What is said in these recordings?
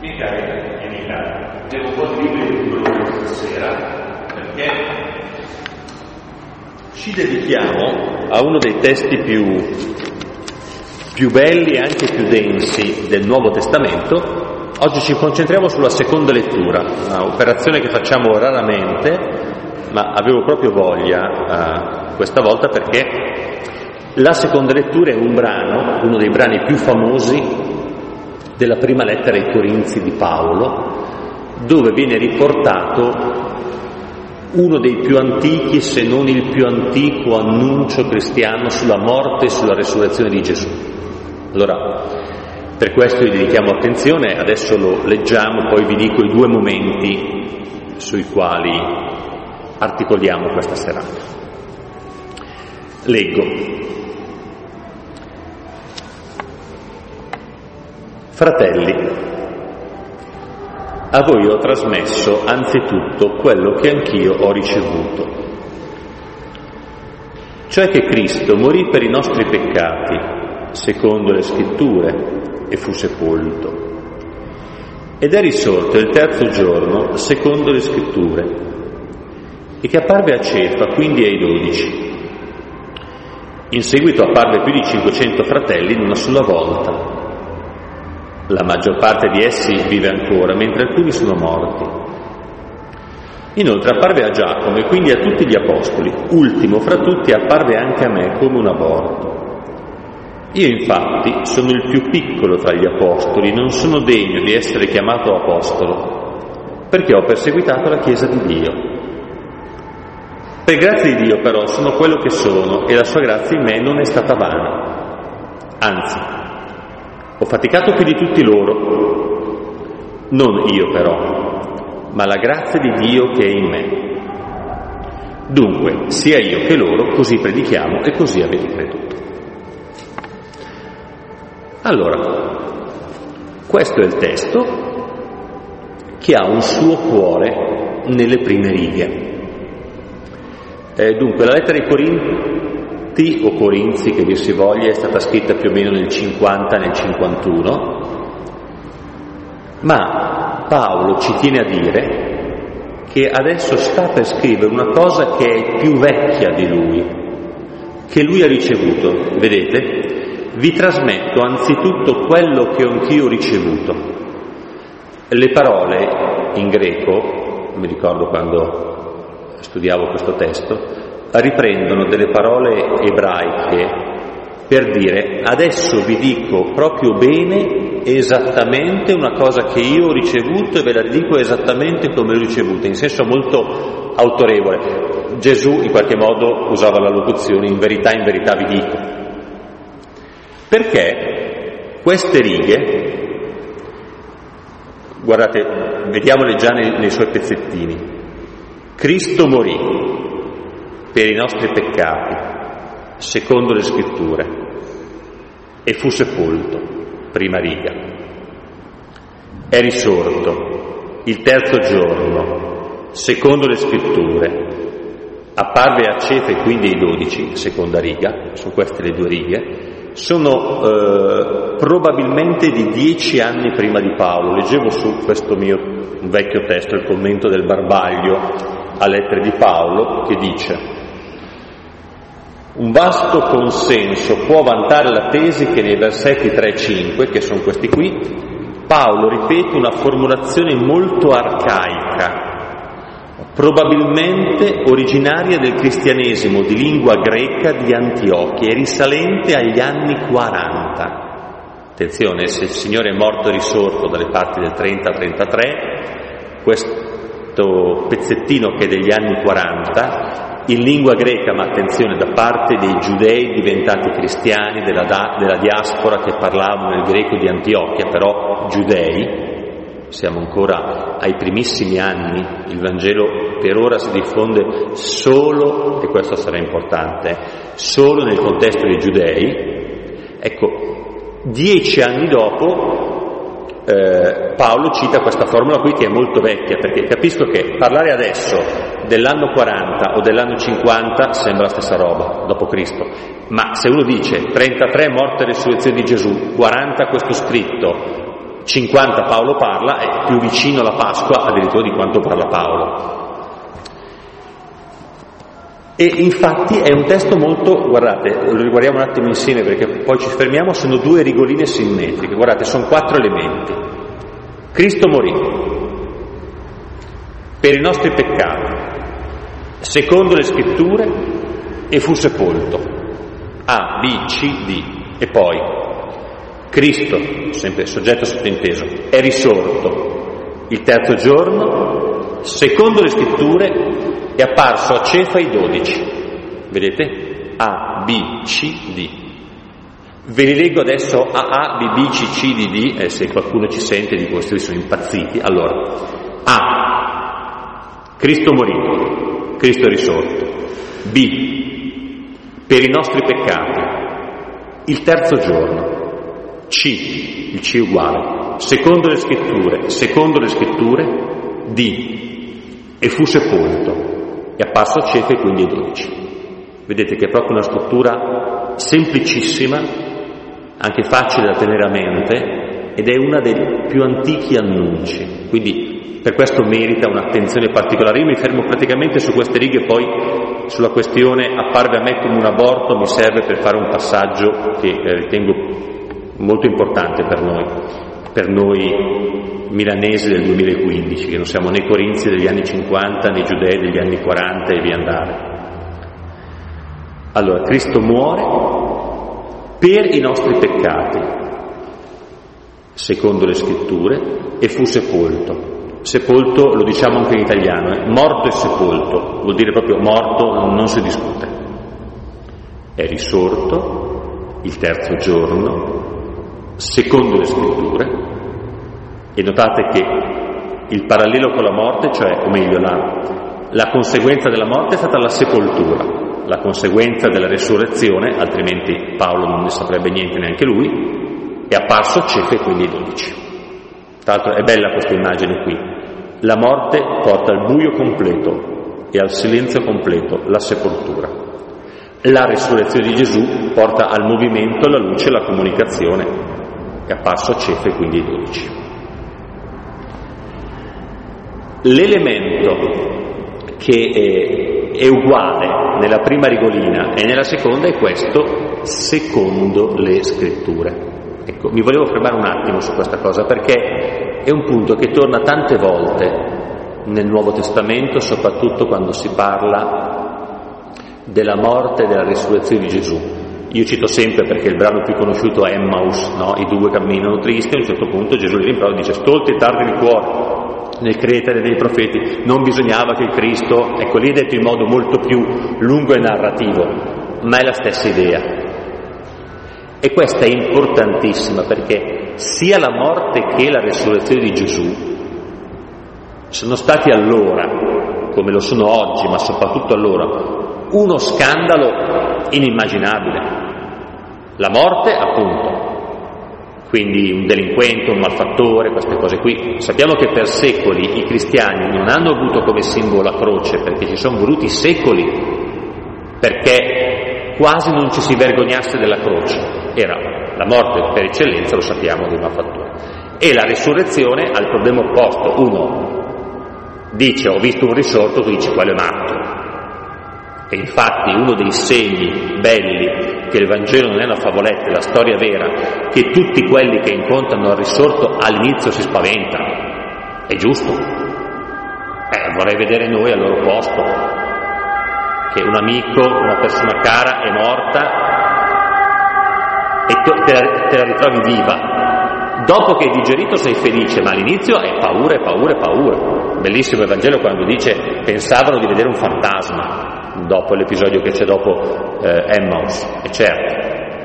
Miei cari e miei cari, devo un po' di libri di colore stasera perché ci dedichiamo a uno dei testi più belli e anche più densi del Nuovo Testamento. Oggi ci concentriamo sulla seconda lettura, un'operazione che facciamo raramente, ma avevo proprio voglia questa volta perché la seconda lettura è un brano, uno dei brani più famosi della prima lettera ai Corinzi di Paolo, dove viene riportato uno dei più antichi, se non il più antico annuncio cristiano sulla morte e sulla resurrezione di Gesù. Allora, per questo gli dedichiamo attenzione, adesso lo leggiamo, poi vi dico i due momenti sui quali articoliamo questa serata. Leggo. Fratelli, a voi ho trasmesso anzitutto quello che anch'io ho ricevuto, cioè che Cristo morì per i nostri peccati, secondo le Scritture, e fu sepolto, ed è risorto il terzo giorno, secondo le Scritture, e che apparve a Cefa, quindi ai 12. In seguito apparve più di 500 fratelli in una sola volta. La maggior parte di essi vive ancora, mentre alcuni sono morti. Inoltre apparve a Giacomo e quindi a tutti gli apostoli. Ultimo fra tutti apparve anche a me come un aborto. Io infatti sono il più piccolo tra gli apostoli, non sono degno di essere chiamato apostolo, perché ho perseguitato la Chiesa di Dio. Per grazia di Dio però sono quello che sono e la sua grazia in me non è stata vana. Anzi, ho faticato più di tutti loro, non io però, ma la grazia di Dio che è in me. Dunque, sia io che loro, così predichiamo e così avete creduto. Allora, questo è il testo che ha un suo cuore nelle prime righe. Dunque, la lettera ai Corinzi, o Corinzi che dir si voglia, è stata scritta più o meno nel 50, nel 51, ma Paolo ci tiene a dire che adesso sta per scrivere una cosa che è più vecchia di lui, che lui ha ricevuto. Vedete? Vi trasmetto anzitutto quello che anch'io ho ricevuto. Le parole in greco, mi ricordo quando studiavo questo testo, riprendono delle parole ebraiche per dire adesso vi dico proprio bene esattamente una cosa che io ho ricevuto e ve la dico esattamente come l'ho ricevuta, in senso molto autorevole. Gesù in qualche modo usava la locuzione in verità vi dico, perché queste righe, guardate, vediamole già nei suoi pezzettini. Cristo morì per i nostri peccati, secondo le Scritture, e fu sepolto, prima riga. È risorto il terzo giorno, secondo le Scritture, apparve a Cefa e quindi ai 12, seconda riga, sono queste le due righe, sono probabilmente di 10 anni prima di Paolo. Leggevo su questo mio vecchio testo il commento del Barbaglio a lettere di Paolo che dice: un vasto consenso può vantare la tesi che nei versetti 3 e 5, che sono questi qui, Paolo ripete una formulazione molto arcaica, probabilmente originaria del cristianesimo di lingua greca di Antiochia e risalente agli anni 40. Attenzione, se il Signore è morto e risorto dalle parti del 30-33, questo pezzettino che è degli anni 40, in lingua greca, ma attenzione, da parte dei giudei diventati cristiani, della diaspora che parlavano il greco di Antiochia, però giudei, siamo ancora ai primissimi anni, il Vangelo per ora si diffonde solo, e questo sarà importante, solo nel contesto dei giudei. Ecco, 10 anni dopo Paolo cita questa formula qui che è molto vecchia, perché capisco che parlare adesso dell'anno 40 o dell'anno 50 sembra la stessa roba, dopo Cristo, ma se uno dice 33 morte e resurrezione di Gesù, 40 questo scritto, 50 Paolo parla, è più vicino alla Pasqua addirittura di quanto parla Paolo. E infatti è un testo molto, guardate, lo riguardiamo un attimo insieme perché poi ci fermiamo, sono 2 rigoline simmetriche, guardate, sono 4 elementi. Cristo morì per i nostri peccati, secondo le scritture, e fu sepolto. A, B, C, D. E poi Cristo, sempre soggetto sottinteso, è risorto il terzo giorno, secondo le scritture, è apparso a Cefa i 12. Vedete? A, B, C, D. Ve li leggo adesso A, B, B, C, C, D, D, se qualcuno ci sente di questi sono impazziti. Allora, A, Cristo morito, Cristo è risorto. B, per i nostri peccati, il terzo giorno. C, il C uguale, secondo le scritture, D, e fu sepolto. È apparso a Cefa e quindi ai 12. Vedete che è proprio una struttura semplicissima, anche facile da tenere a mente, ed è una dei più antichi annunci, quindi per questo merita un'attenzione particolare. Io mi fermo praticamente su queste righe, poi sulla questione apparve a me come un aborto mi serve per fare un passaggio che ritengo molto importante per noi milanesi del 2015, che non siamo né corinzi degli anni 50 né giudei degli anni 40 e via andare. Allora, Cristo muore per i nostri peccati, secondo le scritture, e fu sepolto. Sepolto lo diciamo anche in italiano, morto e sepolto, vuol dire proprio morto, non si discute. È risorto il terzo giorno, secondo le scritture. E notate che il parallelo con la morte, cioè, o meglio, la conseguenza della morte è stata la sepoltura, la conseguenza della resurrezione, altrimenti Paolo non ne saprebbe niente neanche lui, è apparso a Cefa e quindi ai 12. Tra l'altro è bella questa immagine qui. La morte porta al buio completo e al silenzio completo, la sepoltura. La resurrezione di Gesù porta al movimento, alla luce e alla comunicazione, è apparso a Cefa e quindi ai 12. L'elemento che è uguale nella prima rigolina e nella seconda è questo, secondo le scritture. Ecco, mi volevo fermare un attimo su questa cosa perché è un punto che torna tante volte nel Nuovo Testamento, soprattutto quando si parla della morte e della risurrezione di Gesù. Io cito sempre, perché il brano più conosciuto è Emmaus, no? I 2 camminano tristi, a un certo punto Gesù li rimprovera e dice: stolti e tardi di cuore nel credere dei profeti, non bisognava che il Cristo, ecco lì è detto in modo molto più lungo e narrativo, ma è la stessa idea. E questa è importantissima perché sia la morte che la resurrezione di Gesù sono stati allora, come lo sono oggi, ma soprattutto allora, uno scandalo inimmaginabile. La morte, appunto, quindi un delinquente, un malfattore, queste cose qui. Sappiamo che per secoli i cristiani non hanno avuto come simbolo la croce, perché ci sono voluti secoli perché quasi non ci si vergognasse della croce. Era la morte per eccellenza, lo sappiamo, del malfattore. E la risurrezione ha il problema opposto. Uno dice: ho visto un risorto, tu dici: quello è matto. E infatti uno dei segni belli che il Vangelo non è una favoletta, è la storia vera, che tutti quelli che incontrano il risorto all'inizio si spaventano. È giusto. Vorrei vedere noi al loro posto, che un amico, una persona cara è morta e te la ritrovi viva. Dopo che hai digerito sei felice, ma all'inizio è paura, è paura, è paura. Bellissimo il Vangelo quando dice: pensavano di vedere un fantasma, dopo l'episodio che c'è dopo Emmaus, è certo.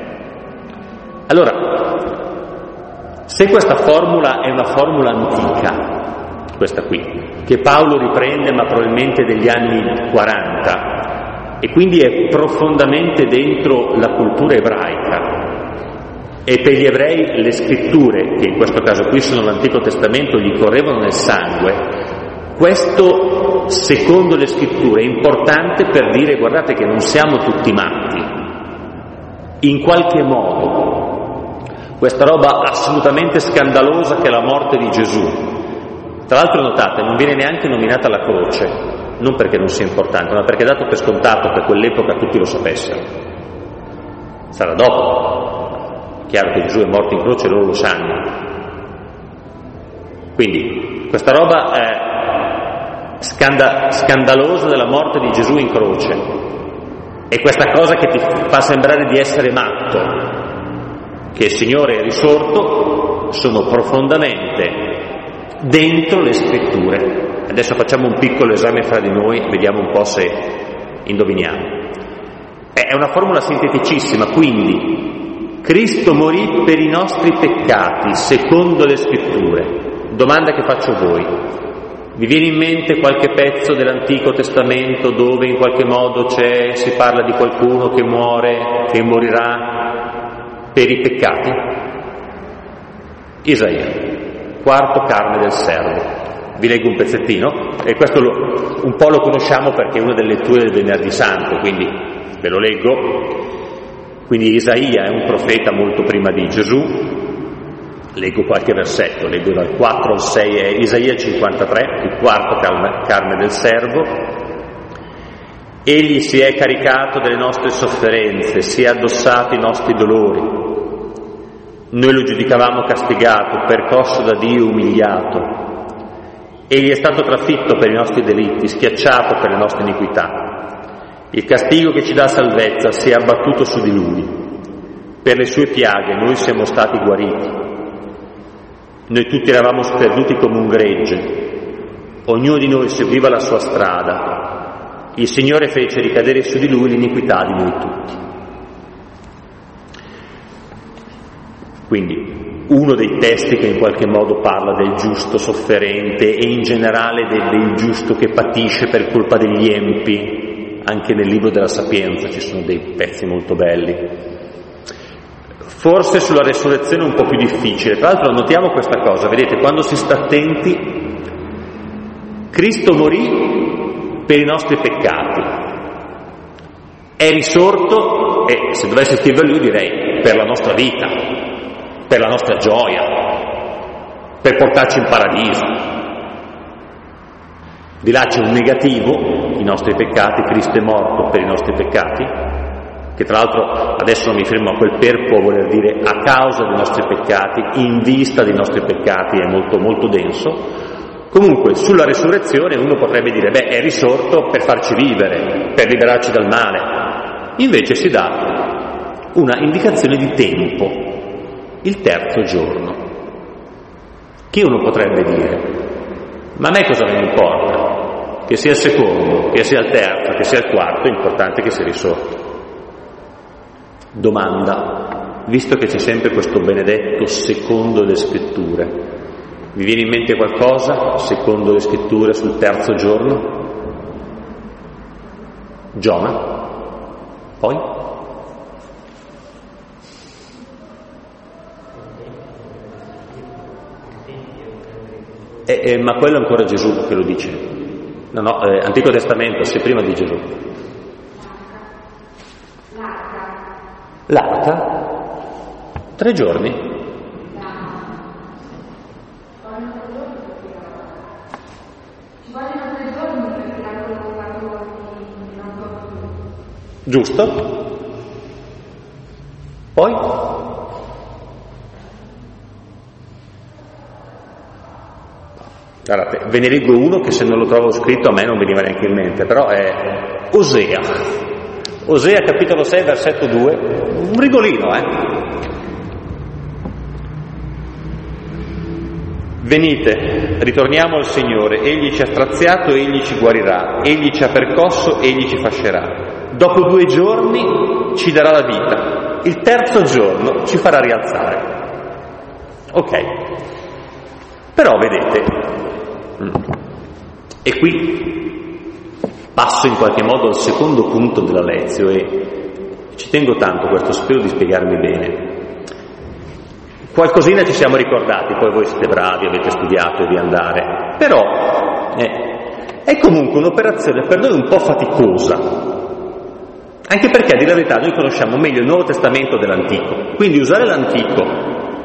Allora, se questa formula è una formula antica, questa qui, che Paolo riprende ma probabilmente degli anni 40, e quindi è profondamente dentro la cultura ebraica, e per gli ebrei le scritture, che in questo caso qui sono l'Antico Testamento, gli correvano nel sangue, questo, secondo le scritture, è importante per dire: guardate che non siamo tutti matti. In qualche modo questa roba assolutamente scandalosa che è la morte di Gesù. Tra l'altro notate, non viene neanche nominata la croce, non perché non sia importante, ma perché è dato per scontato che quell'epoca tutti lo sapessero. Sarà dopo. Chiaro che Gesù è morto in croce, loro lo sanno. Quindi questa roba è scandalosa della morte di Gesù in croce. E questa cosa che ti fa sembrare di essere matto, che il Signore è risorto, sono profondamente dentro le scritture. Adesso facciamo un piccolo esame fra di noi, vediamo un po' se indoviniamo. È una formula sinteticissima, quindi Cristo morì per i nostri peccati secondo le scritture. Domanda che faccio a voi: vi viene in mente qualche pezzo dell'Antico Testamento dove in qualche modo si parla di qualcuno che muore, che morirà per i peccati? Isaia, quarto carne del servo. Vi leggo un pezzettino, e questo un po' lo conosciamo perché è una delle letture del Venerdì Santo, quindi ve lo leggo. Quindi Isaia è un profeta molto prima di Gesù. Leggo qualche versetto, leggo dal 4 al 6, è Isaia 53, il quarto carne del servo. Egli si è caricato delle nostre sofferenze, si è addossato i nostri dolori. Noi lo giudicavamo castigato, percosso da Dio, umiliato. Egli è stato trafitto per i nostri delitti, schiacciato per le nostre iniquità. Il castigo che ci dà salvezza si è abbattuto su di lui. Per le sue piaghe noi siamo stati guariti. Noi tutti eravamo sperduti come un gregge, ognuno di noi seguiva la sua strada, il Signore fece ricadere su di lui l'iniquità di noi tutti. Quindi uno dei testi che in qualche modo parla del giusto sofferente e in generale del giusto che patisce per colpa degli empi, anche nel libro della Sapienza ci sono dei pezzi molto belli. Forse sulla resurrezione è un po' più difficile. Tra l'altro notiamo questa cosa, vedete, quando si sta attenti, Cristo morì per i nostri peccati, è risorto, e se dovessi scriverlo io direi per la nostra vita, per la nostra gioia, per portarci in paradiso. Di là c'è un negativo, i nostri peccati, Cristo è morto per i nostri peccati, che tra l'altro adesso non mi fermo a quel per, può voler dire a causa dei nostri peccati, in vista dei nostri peccati, è molto molto denso. Comunque sulla resurrezione uno potrebbe dire è risorto per farci vivere, per liberarci dal male. Invece si dà una indicazione di tempo, il terzo giorno, che uno potrebbe dire ma a me cosa me ne importa? Che sia il secondo, che sia il terzo, che sia il quarto, è importante che sia risorto. Domanda, visto che c'è sempre questo benedetto secondo le scritture, vi viene in mente qualcosa secondo le scritture sul terzo giorno? Giona? Poi? Ma quello è ancora Gesù che lo dice. No, Antico Testamento, sì, prima di Gesù. L'arca? 3 giorni? Giusto? Poi? Guardate, ve ne leggo uno che se non lo trovo scritto a me non veniva neanche in mente, però è Osea. Osea capitolo 6 versetto 2, un rigolino, Venite, ritorniamo al Signore, Egli ci ha straziato, Egli ci guarirà, Egli ci ha percosso, Egli ci fascerà. Dopo 2 giorni ci darà la vita, il terzo giorno ci farà rialzare. Ok, però vedete, e qui passo in qualche modo al secondo punto della lezione e ci tengo tanto questo, spero di spiegarmi bene. Qualcosina ci siamo ricordati, poi voi siete bravi, avete studiato e vi andare, però è comunque un'operazione per noi un po' faticosa, anche perché a dire la verità noi conosciamo meglio il Nuovo Testamento dell'Antico, quindi usare l'Antico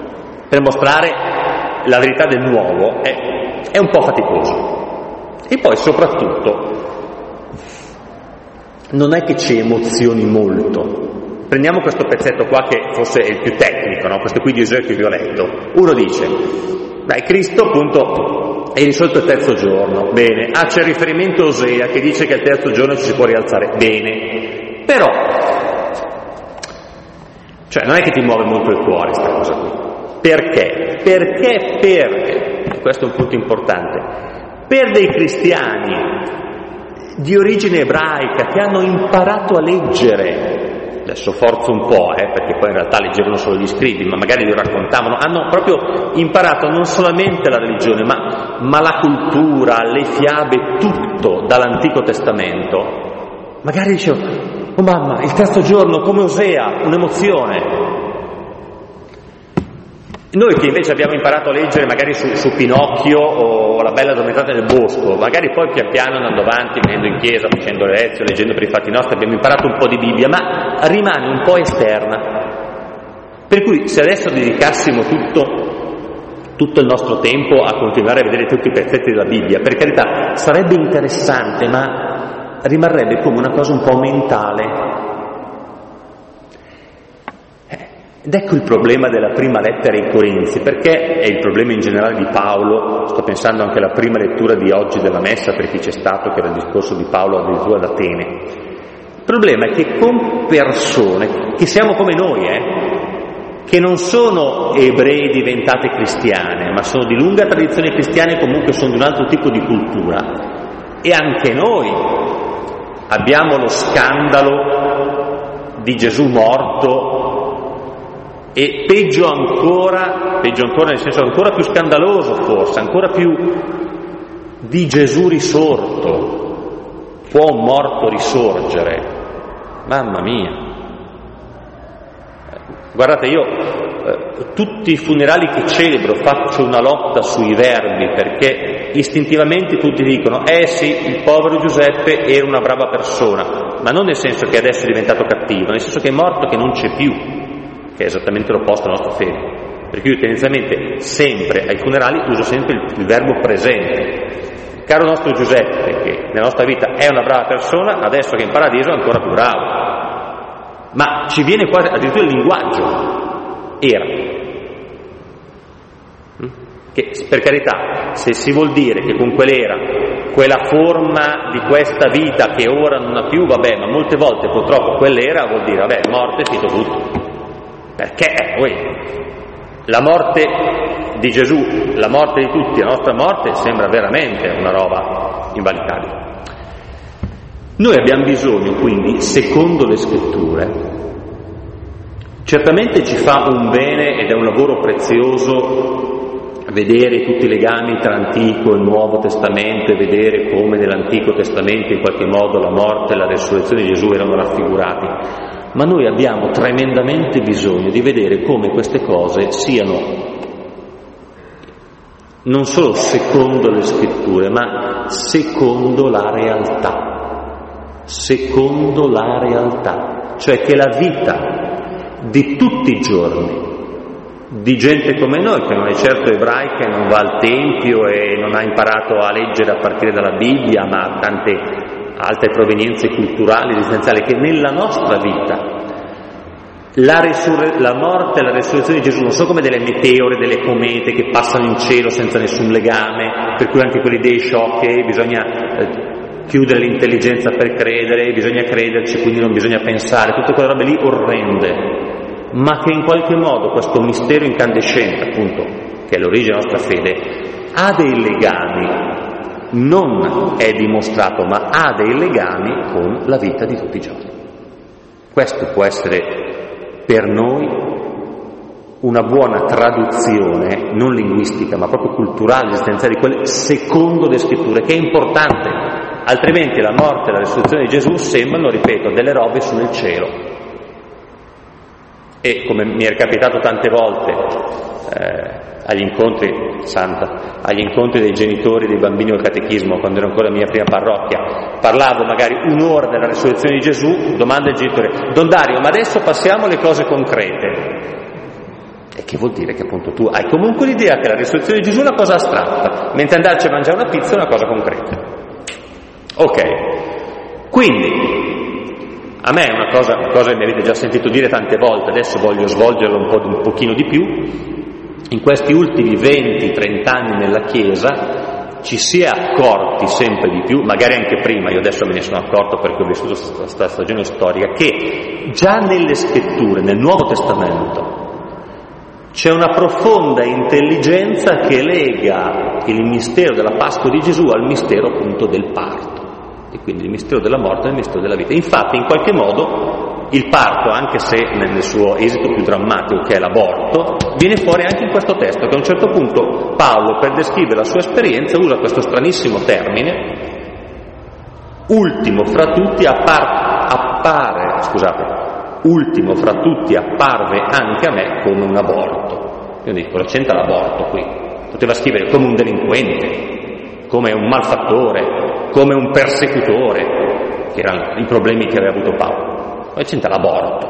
per mostrare la verità del nuovo è un po' faticoso. E poi soprattutto non è che ci emozioni molto. Prendiamo questo pezzetto qua che forse è il più tecnico, no? Questo qui di Giosuè che vi ho letto. Uno dice, dai, Cristo appunto è risorto il terzo giorno, bene, c'è il riferimento a Osea che dice che il terzo giorno ci si può rialzare, bene, però, cioè non è che ti muove molto il cuore questa cosa qui. Perché? Perché, questo è un punto importante, per dei cristiani di origine ebraica che hanno imparato a leggere, adesso forzo un po', perché poi in realtà leggevano solo gli scritti, ma magari li raccontavano, hanno proprio imparato non solamente la religione, ma la cultura, le fiabe, tutto dall'Antico Testamento. Magari dicevano, oh mamma, il terzo giorno come Osea, un'emozione. Noi che invece abbiamo imparato a leggere magari su Pinocchio o La bella addormentata nel bosco, magari poi pian piano andando avanti, venendo in chiesa, facendo le lezioni, leggendo per i fatti nostri, abbiamo imparato un po' di Bibbia, ma rimane un po' esterna. Per cui se adesso dedicassimo tutto il nostro tempo a continuare a vedere tutti i pezzetti della Bibbia, per carità, sarebbe interessante, ma rimarrebbe come una cosa un po' mentale. Ed ecco il problema della prima lettera ai Corinzi, perché è il problema in generale di Paolo. Sto pensando anche alla prima lettura di oggi della Messa, per chi c'è stato, che era il discorso di Paolo addirittura ad Atene. Il problema è che con persone, che siamo come noi, che non sono ebrei diventate cristiane, ma sono di lunga tradizione cristiana e comunque sono di un altro tipo di cultura, e anche noi abbiamo lo scandalo di Gesù morto, e peggio ancora nel senso ancora più scandaloso forse, ancora più di Gesù risorto. Può un morto risorgere? Mamma mia! Guardate, io tutti i funerali che celebro faccio una lotta sui verbi, perché istintivamente tutti dicono sì, il povero Giuseppe era una brava persona, ma non nel senso che adesso è diventato cattivo, nel senso che è morto, che non c'è più, che è esattamente l'opposto alla nostra fede. Perché io tendenzialmente sempre ai funerali uso sempre il verbo presente. Caro nostro Giuseppe, che nella nostra vita è una brava persona, adesso che è in paradiso è ancora più bravo. Ma ci viene quasi addirittura il linguaggio. Era. Che per carità, se si vuol dire che con quell'era, quella forma di questa vita che ora non ha più, vabbè, ma molte volte purtroppo quell'era vuol dire, vabbè, morte, finito tutto. Perché la morte di Gesù, la morte di tutti, la nostra morte sembra veramente una roba invalicabile. Noi abbiamo bisogno quindi, secondo le scritture, certamente ci fa un bene ed è un lavoro prezioso vedere tutti i legami tra Antico e Nuovo Testamento e vedere come nell'Antico Testamento in qualche modo la morte e la resurrezione di Gesù erano raffigurati. Ma noi abbiamo tremendamente bisogno di vedere come queste cose siano non solo secondo le scritture, ma secondo la realtà. Secondo la realtà. Cioè che la vita di tutti i giorni, di gente come noi, che non è certo ebraica e non va al Tempio e non ha imparato a leggere a partire dalla Bibbia, ma ha tante altre provenienze culturali, esistenziali, che nella nostra vita la morte e la resurrezione di Gesù non sono come delle meteore, delle comete che passano in cielo senza nessun legame, per cui anche quelle idee sciocche, bisogna chiudere l'intelligenza per credere, bisogna crederci, quindi non bisogna pensare, tutte quelle robe lì orrende, ma che in qualche modo questo mistero incandescente, appunto, che è l'origine della nostra fede, ha dei legami. Non è dimostrato, ma ha dei legami con la vita di tutti i giorni. Questo può essere per noi una buona traduzione, non linguistica, ma proprio culturale, esistenziale, di quelle secondo le scritture, che è importante. Altrimenti la morte e la resurrezione di Gesù sembrano, ripeto, delle robe su nel cielo. E come mi è capitato tante volte agli incontri dei genitori dei bambini al catechismo, quando ero ancora mia prima parrocchia, parlavo magari un'ora della resurrezione di Gesù, domanda al genitore: Don Dario, ma adesso passiamo alle cose concrete. E che vuol dire che appunto tu hai comunque l'idea che la risurrezione di Gesù è una cosa astratta, mentre andarci a mangiare una pizza è una cosa concreta. Ok, quindi a me è una cosa che mi avete già sentito dire tante volte, adesso voglio svolgerlo un pochino di più. In questi ultimi 20-30 anni nella Chiesa ci si è accorti sempre di più, magari anche prima, io adesso me ne sono accorto perché ho vissuto questa stagione storica, che già nelle scritture, nel Nuovo Testamento, c'è una profonda intelligenza che lega il mistero della Pasqua di Gesù al mistero appunto del parto, e quindi il mistero della morte e il mistero della vita. Infatti in qualche modo il parto, anche se nel suo esito più drammatico che è l'aborto, viene fuori anche in questo testo, che a un certo punto Paolo, per descrivere la sua esperienza, usa questo stranissimo termine: ultimo fra tutti apparve anche a me come un aborto. Io dico, cosa c'entra l'aborto qui? Poteva scrivere come un delinquente, come un malfattore, come un persecutore, che erano i problemi che aveva avuto Paolo. Poi c'entra l'aborto.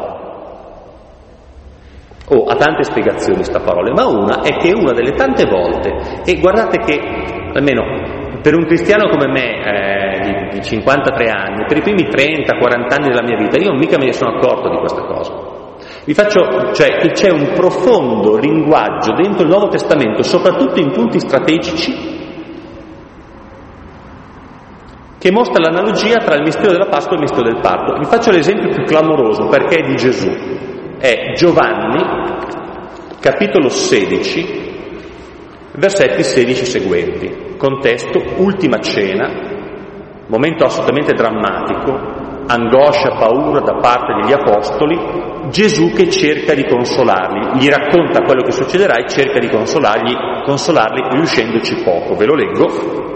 Ha tante spiegazioni sta parola, ma una è che una delle tante volte, e guardate che almeno per un cristiano come me di 53 anni, per i primi 30-40 anni della mia vita, io mica me ne sono accorto di questa cosa. Cioè che c'è un profondo linguaggio dentro il Nuovo Testamento, soprattutto in punti strategici, che mostra l'analogia tra il mistero della Pasqua e il mistero del parto. Vi faccio l'esempio più clamoroso, perché è di Gesù. È Giovanni, capitolo 16, versetti 16 seguenti. Contesto, ultima cena, momento assolutamente drammatico, angoscia, paura da parte degli apostoli, Gesù che cerca di consolarli, gli racconta quello che succederà e cerca di consolarli riuscendoci poco. Ve lo leggo.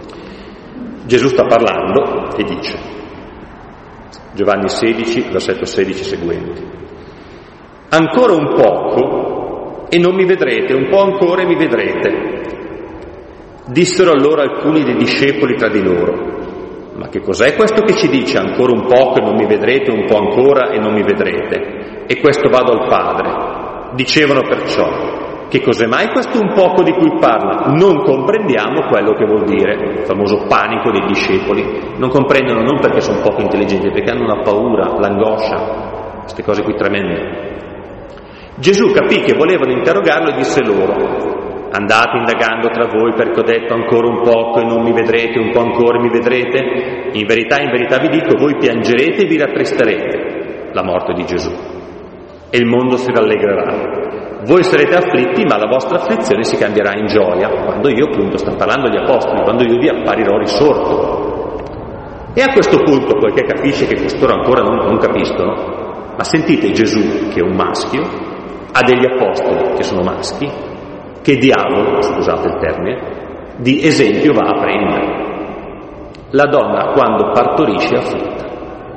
Gesù sta parlando e dice, Giovanni 16, versetto 16 seguenti: ancora un poco e non mi vedrete, un po' ancora e mi vedrete. Dissero allora alcuni dei discepoli tra di loro: ma che cos'è questo che ci dice ancora un poco e non mi vedrete, un po' ancora e non mi vedrete? E questo vado al Padre. Dicevano perciò: che cos'è mai questo un poco di cui parla? Non comprendiamo quello che vuol dire. Il famoso panico dei discepoli. Non comprendono non perché sono poco intelligenti, perché hanno una paura, l'angoscia, queste cose qui tremende. Gesù capì che volevano interrogarlo e disse loro: andate indagando tra voi, perché ho detto ancora un poco e non mi vedrete, un po' ancora e mi vedrete? In verità vi dico, voi piangerete e vi rattristerete la morte di Gesù, e il mondo si rallegrerà. Voi sarete afflitti, ma la vostra afflizione si cambierà in gioia, quando io, appunto, sto parlando agli apostoli, quando io vi apparirò risorto. E a questo punto, poiché capisce che costoro ancora non capiscono, ma sentite Gesù, che è un maschio, ha degli apostoli che sono maschi, che diavolo, scusate il termine, di esempio va a prendere. La donna quando partorisce è afflitta,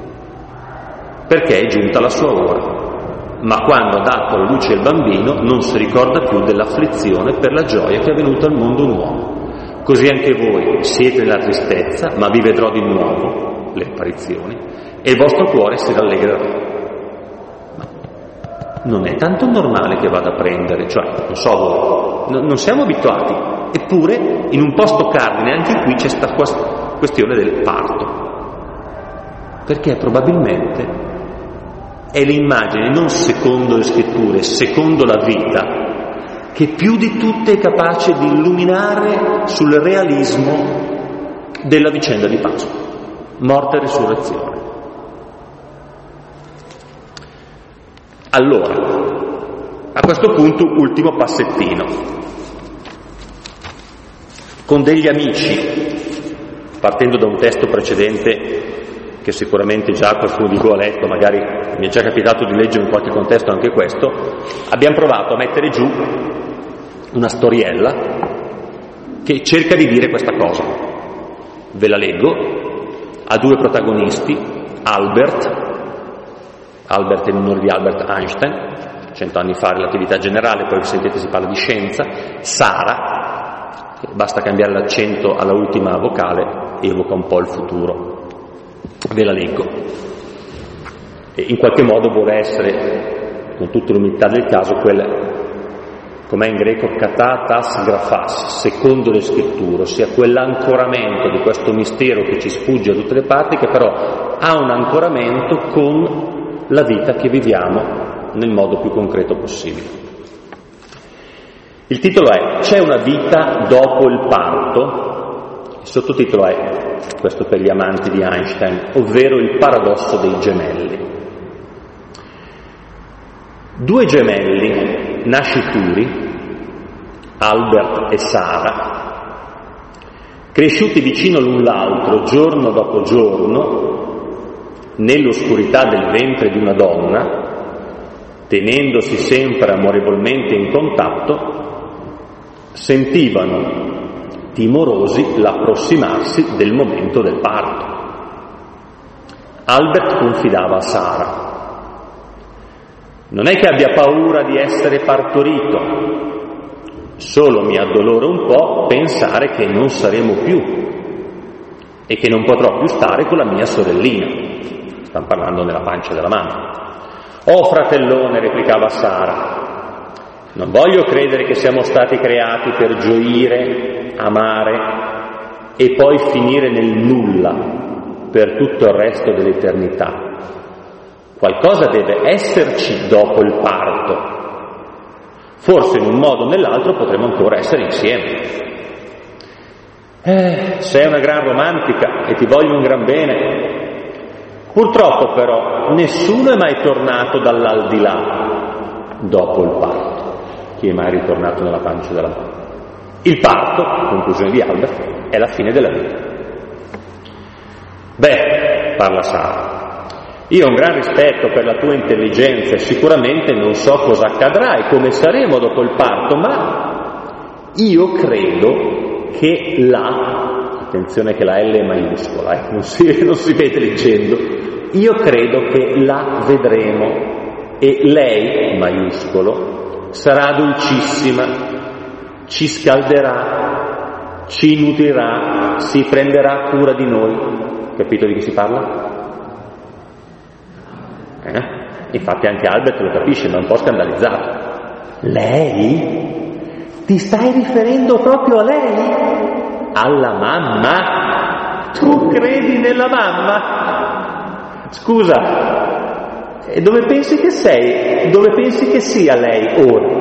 perché è giunta la sua ora. Ma quando ha dato alla luce il bambino non si ricorda più dell'afflizione per la gioia che è venuta al mondo un uomo. Così anche voi siete nella tristezza, ma vi vedrò di nuovo, le apparizioni, e il vostro cuore si rallegrerà. Ma non è tanto normale che vada a prendere, cioè, non so voi, non siamo abituati, eppure in un posto cardine anche qui c'è questa questione del parto, perché probabilmente è l'immagine, non secondo le scritture, secondo la vita, che più di tutte è capace di illuminare sul realismo della vicenda di Pasqua, morte e risurrezione. Allora, a questo punto, ultimo passettino. Con degli amici, partendo da un testo precedente che sicuramente già qualcuno di voi ha letto, magari mi è già capitato di leggere in qualche contesto anche questo, abbiamo provato a mettere giù una storiella che cerca di dire questa cosa. Ve la leggo. Ha due protagonisti: Albert in onore di Albert Einstein, 100 anni fa relatività generale, poi sentite si parla di scienza. Sara, che basta cambiare l'accento alla ultima vocale, evoca un po' il futuro. Ve la leggo. E in qualche modo vuole essere, con tutta l'umiltà del caso, com'è in greco katatas grafas, secondo le scritture, ossia quell'ancoramento di questo mistero che ci sfugge da tutte le parti, che però ha un ancoramento con la vita che viviamo nel modo più concreto possibile. Il titolo è C'è una vita dopo il parto, il sottotitolo è, questo per gli amanti di Einstein, ovvero il paradosso dei gemelli. Due gemelli nascituri, Albert e Sara, cresciuti vicino l'un l'altro giorno dopo giorno, nell'oscurità del ventre di una donna, tenendosi sempre amorevolmente in contatto, sentivano timorosi l'approssimarsi del momento del parto. Albert confidava a Sara: non è che abbia paura di essere partorito, solo mi addolora un po' pensare che non saremo più e che non potrò più stare con la mia sorellina. Stanno parlando nella pancia della mamma. Oh fratellone, replicava Sara, non voglio credere che siamo stati creati per gioire, amare e poi finire nel nulla per tutto il resto dell'eternità. Qualcosa deve esserci dopo il parto. Forse in un modo o nell'altro potremo ancora essere insieme. Sei una gran romantica e ti voglio un gran bene. Purtroppo però nessuno è mai tornato dall'aldilà dopo il parto. Chi è mai ritornato nella pancia della mamma? Il parto, conclusione di Albert, è la fine della vita. Beh, parla Sara, io ho un gran rispetto per la tua intelligenza e sicuramente non so cosa accadrà e come saremo dopo il parto, ma io credo che attenzione che la L è maiuscola, non si vede leggendo, io credo che la vedremo e lei, maiuscolo, sarà dolcissima, ci scalderà, ci nutrirà, si prenderà cura di noi. Capito di chi si parla? Infatti anche Albert lo capisce, ma è un po' scandalizzato. Lei? Ti stai riferendo proprio a lei? Alla mamma? Tu credi nella mamma? Scusa, e dove pensi che sei? Dove pensi che sia lei ora?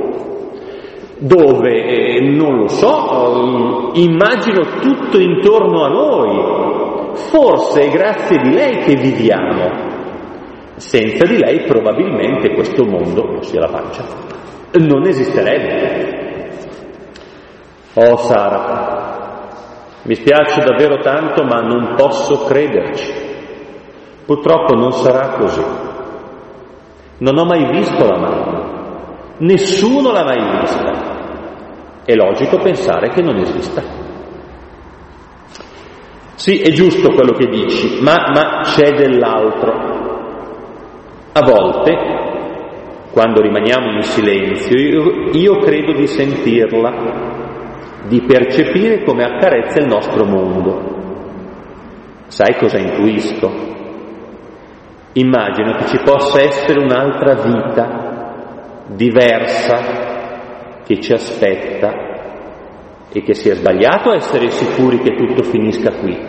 Dove? Non lo so, immagino tutto intorno a noi. Forse è grazie di lei che viviamo. Senza di lei probabilmente questo mondo, ossia la pancia, non esisterebbe. Oh Sara, mi spiace davvero tanto, ma non posso crederci. Purtroppo non sarà così. Non ho mai visto la mamma, nessuno l'ha mai vista. È logico pensare che non esista. Sì, è giusto quello che dici, ma c'è dell'altro. A volte, quando rimaniamo in silenzio, io credo di sentirla, di percepire come accarezza il nostro mondo. Sai cosa intuisco? Immagino che ci possa essere un'altra vita, diversa, che ci aspetta e che sia sbagliato essere sicuri che tutto finisca qui.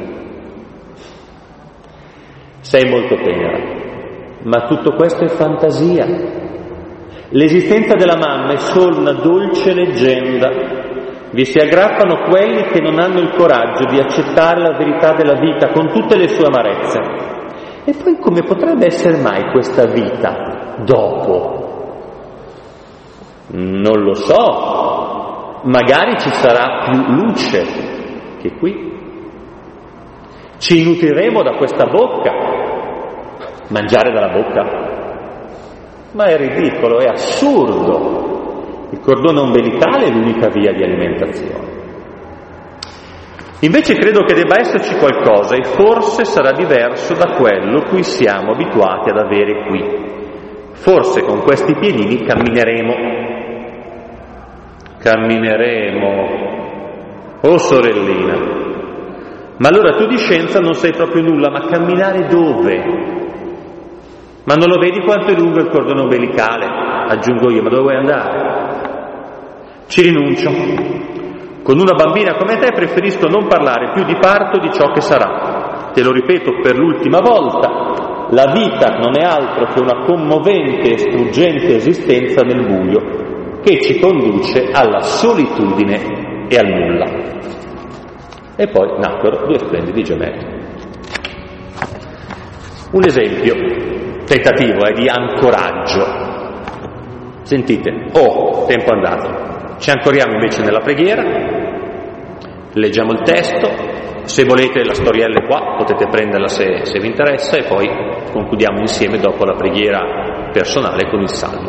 Sei molto tenera. Ma tutto questo è fantasia. L'esistenza della mamma è solo una dolce leggenda. Vi si aggrappano quelli che non hanno il coraggio di accettare la verità della vita con tutte le sue amarezze. E poi come potrebbe essere mai questa vita dopo? Non lo so. Magari ci sarà più luce che qui. Ci nutriremo da questa bocca. Mangiare dalla bocca? Ma è ridicolo, è assurdo. Il cordone ombelicale è l'unica via di alimentazione. Invece credo che debba esserci qualcosa e forse sarà diverso da quello cui siamo abituati ad avere qui. Forse con questi piedini cammineremo. Oh sorellina, ma allora tu di scienza non sai proprio nulla, ma camminare dove? Ma non lo vedi quanto è lungo il cordone ombelicale? Aggiungo io, ma dove vuoi andare? Ci rinuncio. Con una bambina come te preferisco non parlare più di parto, di ciò che sarà. Te lo ripeto per l'ultima volta, la vita non è altro che una commovente e struggente esistenza nel buio che ci conduce alla solitudine e al nulla. E poi nacquero due splendidi gemelli. Un esempio, tentativo, di ancoraggio. Sentite, tempo andato. Ci ancoriamo invece nella preghiera, leggiamo il testo, se volete la storiella è qua, potete prenderla se vi interessa, e poi concludiamo insieme dopo la preghiera personale con il Salmo.